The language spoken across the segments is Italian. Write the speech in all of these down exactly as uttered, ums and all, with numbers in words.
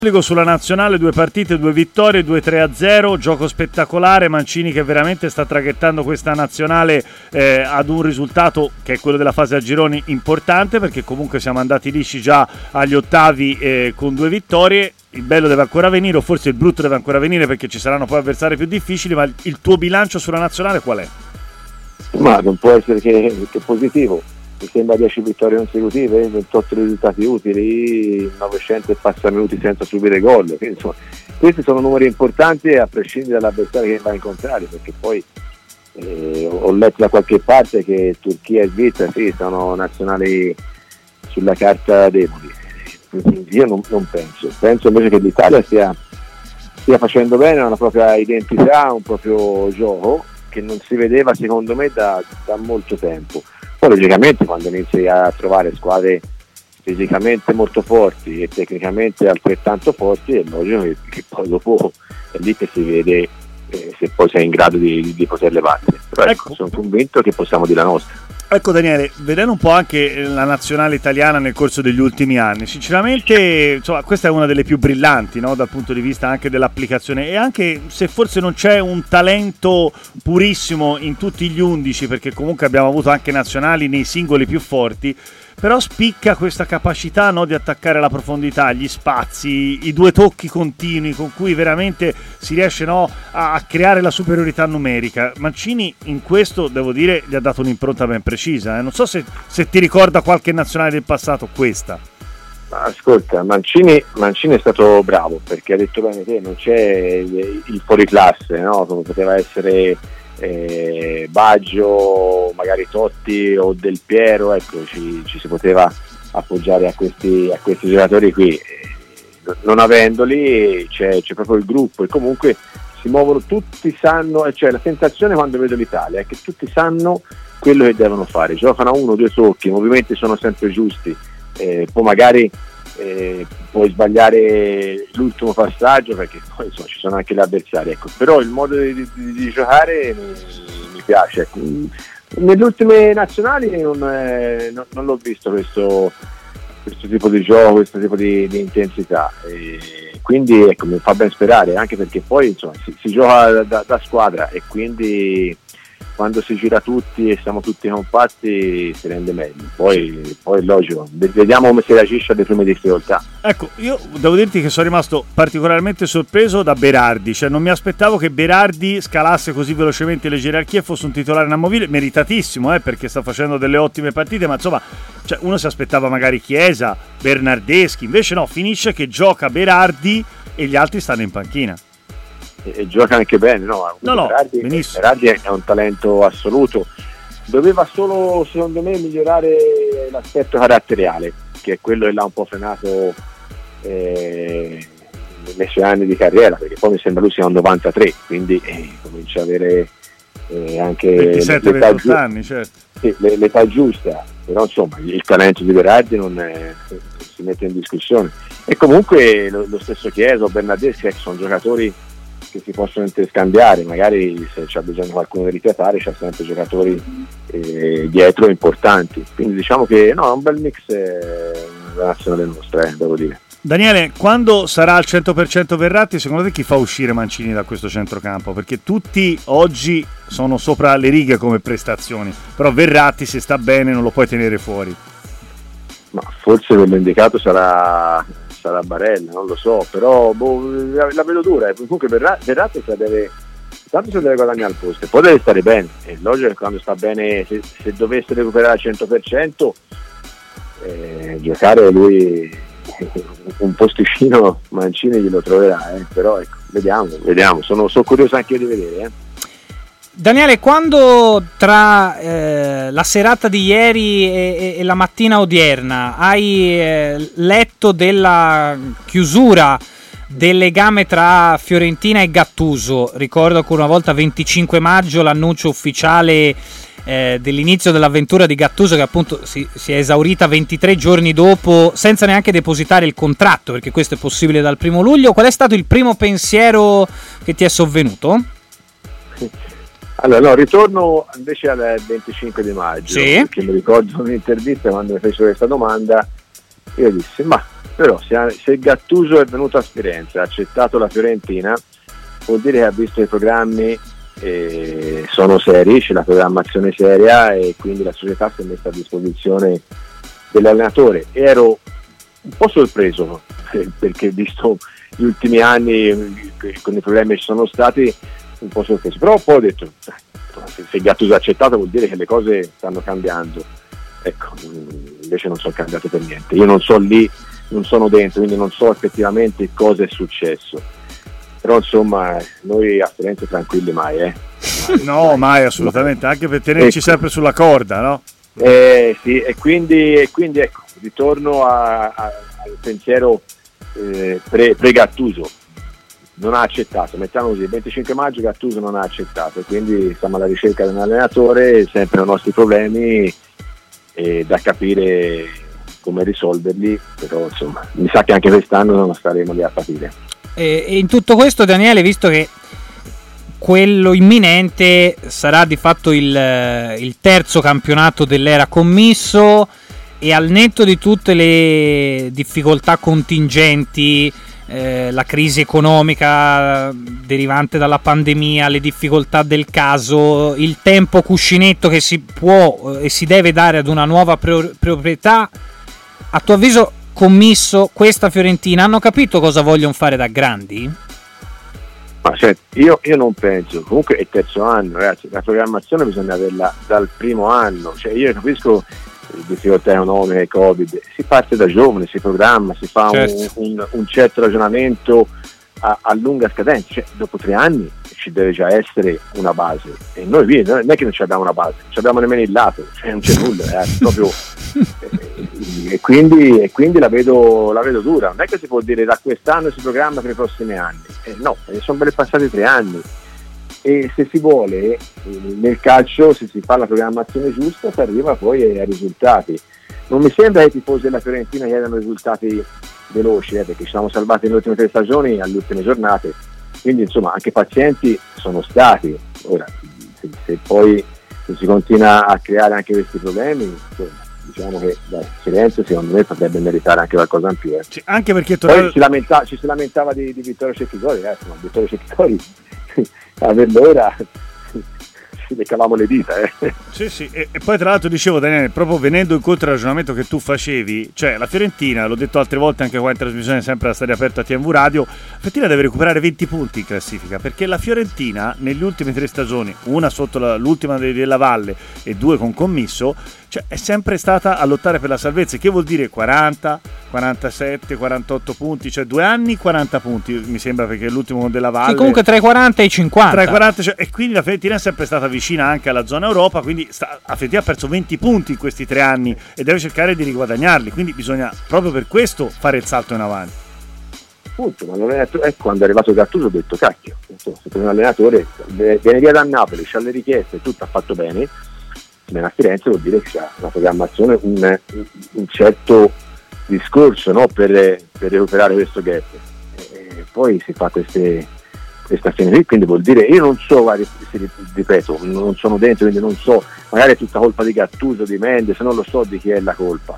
Sulla nazionale due partite, due vittorie, due tre a zero, gioco spettacolare, Mancini che veramente sta traghettando questa nazionale eh, ad un risultato che è quello della fase a gironi importante, perché comunque siamo andati lisci già agli ottavi eh, con due vittorie. Il bello deve ancora venire, o forse il brutto deve ancora venire, perché ci saranno poi avversari più difficili, ma il tuo bilancio sulla nazionale qual è? Ma non può essere che, che positivo. Mi sembra dieci vittorie consecutive, ventotto risultati utili, novecento e passa minuti senza subire gol. Quindi, insomma, questi sono numeri importanti a prescindere dall'avversario che va a incontrare, perché poi eh, ho letto da qualche parte che Turchia e Svizzera sì, sono nazionali sulla carta deboli. Io non, non penso, penso invece che l'Italia stia, stia facendo bene, ha una propria identità, un proprio gioco che non si vedeva secondo me da, da molto tempo. Poi logicamente quando inizi a trovare squadre fisicamente molto forti e tecnicamente altrettanto forti è logico che, che poi dopo è lì che si vede eh, se poi sei in grado di, di poterle battere. Però ecco, ecco, sono convinto che possiamo dire la nostra. Ecco Daniele, vedendo un po' anche la nazionale italiana nel corso degli ultimi anni, sinceramente insomma, questa è una delle più brillanti, no? Dal punto di vista anche dell'applicazione, e anche se forse non c'è un talento purissimo in tutti gli undici, perché comunque abbiamo avuto anche nazionali nei singoli più forti, però spicca questa capacità, no, di attaccare la profondità, gli spazi, i due tocchi continui con cui veramente si riesce, no, a, a creare la superiorità numerica. Mancini in questo, devo dire, gli ha dato un'impronta ben precisa. Eh. Non so se, se ti ricorda qualche nazionale del passato questa. Ascolta, Mancini, Mancini è stato bravo, perché ha detto bene te, non c'è il, il fuoriclasse, no? Come poteva essere eh, Baggio, magari Totti o Del Piero, ecco, ci, ci si poteva appoggiare a questi, a questi giocatori qui. Eh, non avendoli c'è, c'è proprio il gruppo, e comunque si muovono, tutti sanno, cioè la sensazione quando vedo l'Italia è che tutti sanno quello che devono fare, giocano a uno o due tocchi, i movimenti sono sempre giusti. Eh, poi magari eh, puoi sbagliare l'ultimo passaggio, perché poi insomma, ci sono anche gli avversari, ecco. Però il modo di, di, di giocare mi, mi piace, ecco. Nelle ultime nazionali non, eh, non, non l'ho visto questo, questo tipo di gioco, questo tipo di, di intensità, e quindi ecco, mi fa ben sperare, anche perché poi insomma, si, si gioca da, da squadra, e quindi quando si gira tutti e siamo tutti compatti si rende meglio. Poi, poi è logico, vediamo come si reagisce alle prime difficoltà. Ecco, io devo dirti che sono rimasto particolarmente sorpreso da Berardi, cioè non mi aspettavo che Berardi scalasse così velocemente le gerarchie e fosse un titolare inamovibile, meritatissimo, eh, perché sta facendo delle ottime partite, ma insomma, cioè, uno si aspettava magari Chiesa, Bernardeschi, invece no, finisce che gioca Berardi e gli altri stanno in panchina. E, e gioca anche bene, no? No, no, Berardi, benissimo. Berardi è un talento assoluto, doveva solo secondo me migliorare l'aspetto caratteriale, che è quello che l'ha un po' frenato eh, nei suoi anni di carriera, perché poi mi sembra lui sia un novantatré, quindi eh, comincia ad avere eh, anche ventisette ventotto anni, certo. Sì, l'età giusta, però insomma il talento di Berardi non, è, non si mette in discussione, e comunque lo, lo stesso Chiesa o Bernardeschi, che sono giocatori che si possono interscambiare, magari se c'è bisogno qualcuno di ripiatare c'è sempre giocatori eh, dietro importanti, quindi diciamo che no, è un bel mix eh, la nazionale nostra, eh, devo dire. Daniele, quando sarà al cento per cento Verratti, secondo te chi fa uscire Mancini da questo centrocampo? Perché tutti oggi sono sopra le righe come prestazioni, però Verratti, se sta bene, non lo puoi tenere fuori. Ma forse quello indicato sarà sarà Barella, non lo so, però boh, la, la vedo dura, comunque Verratti se deve, tanto se deve guadagnare il posto, poi deve stare bene, è logico che quando sta bene, se, se dovesse recuperare al cento per cento eh, giocare lui un posticino Mancini glielo troverà, eh, però ecco, vediamo, vediamo, sono, sono curioso anche io di vedere. Eh. Daniele, quando tra eh, la serata di ieri e, e la mattina odierna hai eh, letto della chiusura del legame tra Fiorentina e Gattuso, ricordo ancora una volta venticinque maggio l'annuncio ufficiale eh, dell'inizio dell'avventura di Gattuso, che appunto si, si è esaurita ventitré giorni dopo senza neanche depositare il contratto, perché questo è possibile dal primo luglio, qual è stato il primo pensiero che ti è sovvenuto? Allora, no, ritorno invece al venticinque di maggio, sì. Perché mi ricordo un'intervista quando mi fecero questa domanda io dissi ma però se, se Gattuso è venuto a Firenze, ha accettato la Fiorentina, vuol dire che ha visto i programmi, eh, sono seri, c'è la programmazione seria e quindi la società si è messa a disposizione dell'allenatore. Ero un po' sorpreso eh, perché visto gli ultimi anni eh, con i problemi che ci sono stati, un po' sorpreso, però poi ho detto se, se Gattuso ha accettato vuol dire che le cose stanno cambiando. Ecco, invece non sono cambiate per niente, io non so lì, non sono dentro, quindi non so effettivamente cosa è successo, però insomma noi a Firenze tranquilli mai, eh? Mai. No, mai assolutamente, anche per tenerci ecco. sempre sulla corda, no? Eh, sì, e quindi, e quindi ecco, ritorno a, a, al pensiero eh, pre, pre-Gattuso, non ha accettato, mettiamo così, il venticinque maggio Gattuso non ha accettato, quindi siamo alla ricerca di un allenatore, sempre i nostri problemi e da capire come risolverli, però insomma mi sa che anche quest'anno non staremo lì a patire. E, e in tutto questo, Daniele, visto che quello imminente sarà di fatto il, il terzo campionato dell'era Commisso, e al netto di tutte le difficoltà contingenti, eh, la crisi economica derivante dalla pandemia, le difficoltà del caso, il tempo cuscinetto che si può e si deve dare ad una nuova pro- proprietà, a tuo avviso Commisso, questa Fiorentina hanno capito cosa vogliono fare da grandi? Ma cioè, io, io non penso, comunque è terzo anno, ragazzi, la programmazione bisogna averla dal primo anno, cioè io capisco le difficoltà economiche, Covid, si parte da giovane, si programma, si fa certo. un, un, un certo ragionamento a, a lunga scadenza, cioè, dopo tre anni ci deve già essere una base e noi qui non è che non abbiamo una base, non abbiamo nemmeno il lato, cioè non c'è nulla, ragazzi, proprio eh, e quindi, e quindi la vedo la vedo dura, non è che si può dire da quest'anno si programma per i prossimi anni, eh, no, sono belle passati tre anni e se si vuole eh, nel calcio, se si fa la programmazione giusta, si arriva poi ai risultati. Non mi sembra che i tifosi della Fiorentina chiedano risultati veloci, eh, perché ci siamo salvati nelle ultime tre stagioni, alle ultime giornate, quindi insomma anche pazienti sono stati. Ora se, se poi se si continua a creare anche questi problemi, insomma, diciamo che dai, Firenze secondo me potrebbe meritare anche qualcosa in più, eh. Sì, anche perché poi tornare... ci, lamenta, ci si lamentava di, di Vittorio Cecchitori, eh, insomma, Vittorio Cecchitori averlo ora ci leccavamo le dita, eh. Sì, sì, e, e poi tra l'altro dicevo, Daniele, proprio venendo incontro al ragionamento che tu facevi, cioè la Fiorentina, l'ho detto altre volte anche qua in trasmissione sempre a Stadio Aperto a T V Radio, la Fiorentina deve recuperare venti punti in classifica, perché la Fiorentina negli ultimi tre stagioni, una sotto la, l'ultima della Valle e due con Commisso, cioè è sempre stata a lottare per la salvezza, che vuol dire quaranta, quarantasette, quarantotto punti, cioè due anni quaranta punti mi sembra, perché l'ultimo della Valle sì, comunque tra i quaranta e i cinquanta, tra i quaranta, cioè, e quindi la Fiorentina è sempre stata vicina anche alla zona Europa, quindi sta, la Fiorentina ha perso venti punti in questi tre anni e deve cercare di riguadagnarli, quindi bisogna proprio per questo fare il salto in avanti. Appunto, ma non è, ecco, quando è arrivato Gattuso ho detto cacchio, se per un allenatore viene via da Napoli, c'ha le richieste, tutto ha fatto bene, a Firenze vuol dire che c'è una programmazione, un, un certo discorso, no, per, per recuperare questo gap, e poi si fa queste questa fine qui, quindi vuol dire, io non so, guardi, ripeto, non sono dentro, quindi non so, magari è tutta colpa di Gattuso, di Mendes, non lo so di chi è la colpa,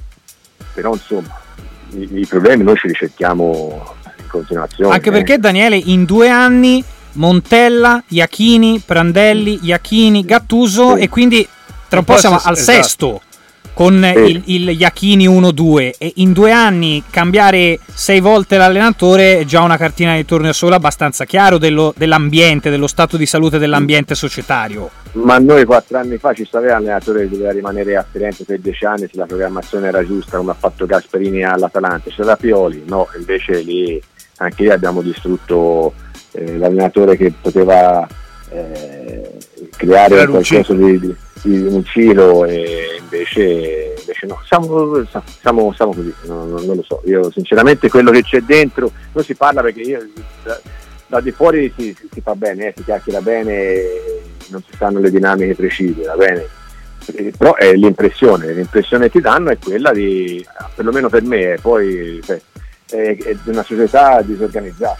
però insomma i, i problemi noi ce li cerchiamo in continuazione, anche eh. perché Daniele in due anni Montella, Iachini, Prandelli, Iachini, Gattuso, sì. E quindi tra un po' siamo al esatto. sesto con sì. il, il Iachini uno due, e in due anni cambiare sei volte l'allenatore è già una cartina di torneo solo abbastanza chiaro dello, dell'ambiente, dello stato di salute dell'ambiente societario. Ma noi quattro anni fa ci sapeva l'allenatore che doveva rimanere a Firenze per dieci anni se la programmazione era giusta, come ha fatto Gasperini all'Atalanta, c'era Pioli, no, invece lì anche lì abbiamo distrutto eh, l'allenatore che poteva eh, creare qualcosa di, di, di un filo, e invece, invece no, siamo, siamo, siamo così, no, non, non lo so, io sinceramente quello che c'è dentro, non si parla perché io da, da di fuori si, si, si fa bene, eh, si chiacchiera bene, non si sanno le dinamiche precise, va bene, eh, però è l'impressione, l'impressione che ti danno è quella di, perlomeno per me, poi cioè, è, è di una società disorganizzata,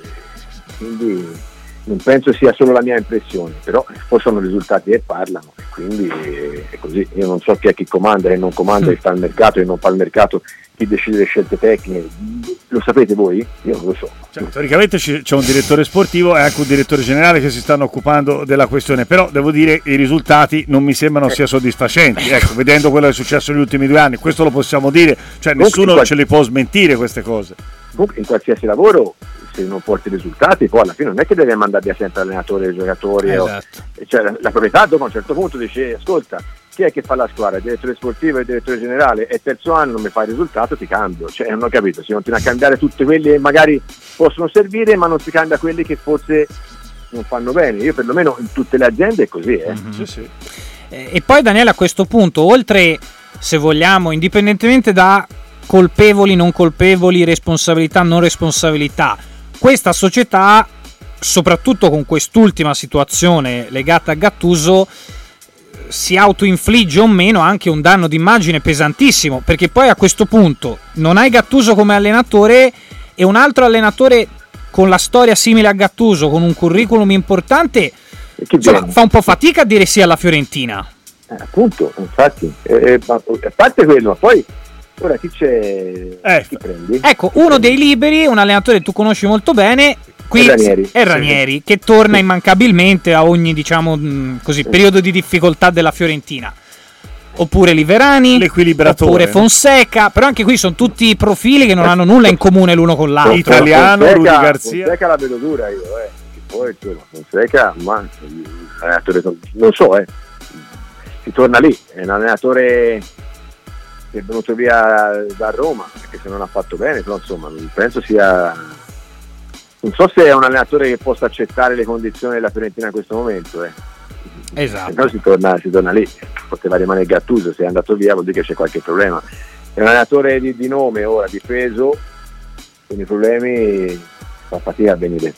quindi non penso sia solo la mia impressione, però poi sono risultati che parlano. quindi è così. Io non so chi è chi comanda e non comanda, chi sta al mercato e non fa il mercato, chi decide le scelte tecniche, lo sapete voi? Io non lo so. Cioè, teoricamente c'è un direttore sportivo e anche un direttore generale che si stanno occupando della questione, però devo dire i risultati non mi sembrano sia soddisfacenti, ecco, vedendo quello che è successo negli ultimi due anni, questo lo possiamo dire, cioè nessuno qual- ce li può smentire queste cose. In qualsiasi lavoro, se non porti risultati, poi alla fine non è che devi mandare via sempre l'allenatore, i giocatori, esatto. o, cioè la, la proprietà dopo a un certo punto dice ascolta, chi è che fa la squadra? Il direttore sportivo e il direttore generale, e terzo anno non mi fa il risultato, ti cambio. Cioè non ho capito, si continua a cambiare tutti quelli che magari possono servire, ma non si cambia quelli che forse non fanno bene. Io perlomeno in tutte le aziende è così, eh. Mm-hmm. Sì, sì. E poi Daniele, a questo punto, oltre, se vogliamo, indipendentemente da colpevoli, non colpevoli, responsabilità, non responsabilità, questa società, soprattutto con quest'ultima situazione legata a Gattuso, si autoinfligge o meno anche un danno d'immagine pesantissimo, perché poi a questo punto non hai Gattuso come allenatore e un altro allenatore con la storia simile a Gattuso, con un curriculum importante, insomma, fa un po' fatica a dire sì alla Fiorentina. Eh, appunto, infatti, eh, a parte quello, ma poi ora chi c'è? Eh, chi prendi? Ecco, uno dei liberi, un allenatore che tu conosci molto bene, qui è Ranieri, è Ranieri sì. Che torna immancabilmente a ogni, diciamo così, periodo di difficoltà della Fiorentina. Oppure Liverani, l'equilibratore, oppure Fonseca, però anche qui sono tutti profili che non hanno nulla in comune l'uno con l'altro. Italiano, Fonseca, Rudy Garzia. Fonseca la vedo dura io, eh. Poi insomma, Fonseca, ma non so, eh. Si torna lì, è un allenatore che è venuto via da Roma, perché se non ha fatto bene, però insomma non penso sia, non so se è un allenatore che possa accettare le condizioni della Fiorentina in questo momento, eh. Esatto. Se no si torna, si torna lì, poteva rimanere Gattuso, se è andato via vuol dire che c'è qualche problema. È un allenatore di, di nome ora, di peso, quindi i problemi fa fatica a venire.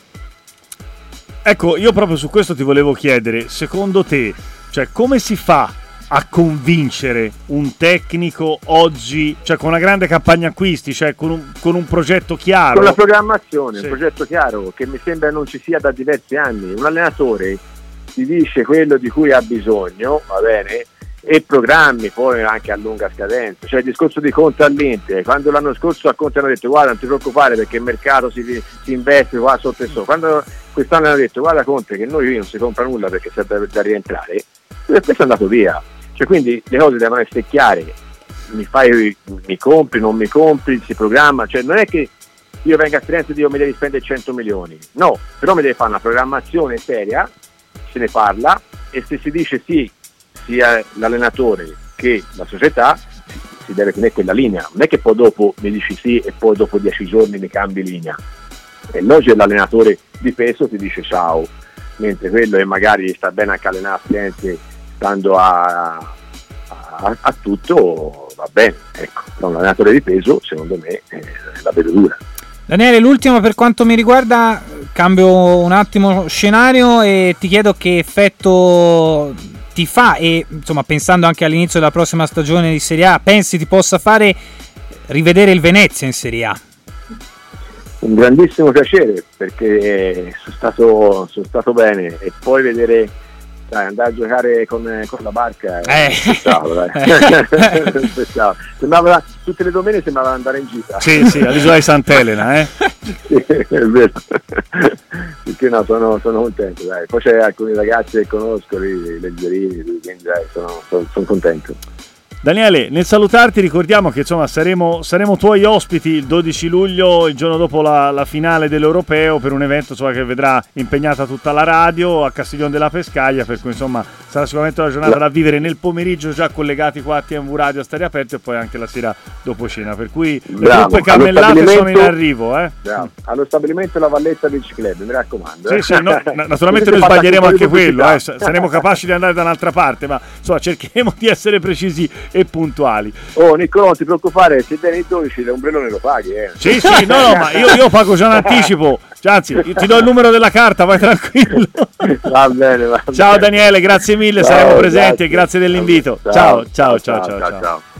Ecco, io proprio su questo ti volevo chiedere, secondo te, cioè come si fa a convincere un tecnico oggi, cioè con una grande campagna acquisti, cioè con un, con un progetto chiaro? Con la programmazione, sì. Un progetto chiaro che mi sembra non ci sia da diversi anni. Un allenatore ti dice quello di cui ha bisogno, va bene, e programmi poi anche a lunga scadenza. Cioè il discorso di Conte all'Inter, quando l'anno scorso a Conte hanno detto guarda non ti preoccupare perché il mercato si, si investe qua sotto e sopra, quando quest'anno hanno detto guarda Conte che noi non si compra nulla perché serve da rientrare, e questo è andato via. Cioè quindi le cose devono essere chiare, mi fai, mi compri, non mi compri, si programma, cioè non è che io vengo a Firenze e dico mi devi spendere cento milioni, no, però mi devi fare una programmazione seria, se ne parla, e se si dice sì sia l'allenatore che la società si deve tenere quella linea, non è che poi dopo mi dici sì e poi dopo dieci giorni mi cambi linea. E l'oggi l'allenatore di peso ti dice ciao, mentre quello che magari sta bene anche allenare a Firenze stando a, a, a tutto va bene, ecco, però un allenatore di peso secondo me è la vedo dura. Daniele, l'ultima per quanto mi riguarda, cambio un attimo scenario e ti chiedo che effetto ti fa, e insomma pensando anche all'inizio della prossima stagione di Serie A, pensi ti possa fare rivedere il Venezia in Serie A? Un grandissimo piacere, perché sono stato, sono stato bene, e poi vedere, dai, andare a giocare con, con la barca eh. Pensavo, dai. Pensavo. Sembrava, tutte le domeniche sembrava andare in gita. Sì, sì, all'isola di Sant'Elena, eh? Sì, è vero. Perché no, sono, sono contento, dai. Poi c'è alcuni ragazzi che conosco, lì, leggerini, quindi dai, sono, sono, sono contento. Daniele, nel salutarti ricordiamo che insomma saremo, saremo tuoi ospiti il dodici luglio, il giorno dopo la, la finale dell'Europeo, per un evento insomma, che vedrà impegnata tutta la radio a Castiglione della Pescaia, per cui insomma sarà sicuramente una giornata da vivere nel pomeriggio, già collegati qua a T M V Radio a Stare Aperto, e poi anche la sera dopo cena, per cui Bravo. le cammellate sono in arrivo, eh? Allo stabilimento La Valletta Beach Club, mi raccomando, eh? Sì, sì, no, naturalmente noi sbaglieremo anche quello, eh? Saremo capaci di andare da un'altra parte, ma insomma cercheremo di essere precisi e puntuali. Oh Niccolò, non ti preoccupare, se vieni il dodici l'ombrellone lo paghi, eh? Sì, sì, no, no, ma io, io pago già in anticipo, cioè, anzi ti do il numero della carta, vai tranquillo. Va bene, va ciao bene. Daniele, grazie mille, ciao, saremo presenti, grazie, e grazie dell'invito. Ciao, ciao, ciao, ciao, ciao, ciao. ciao.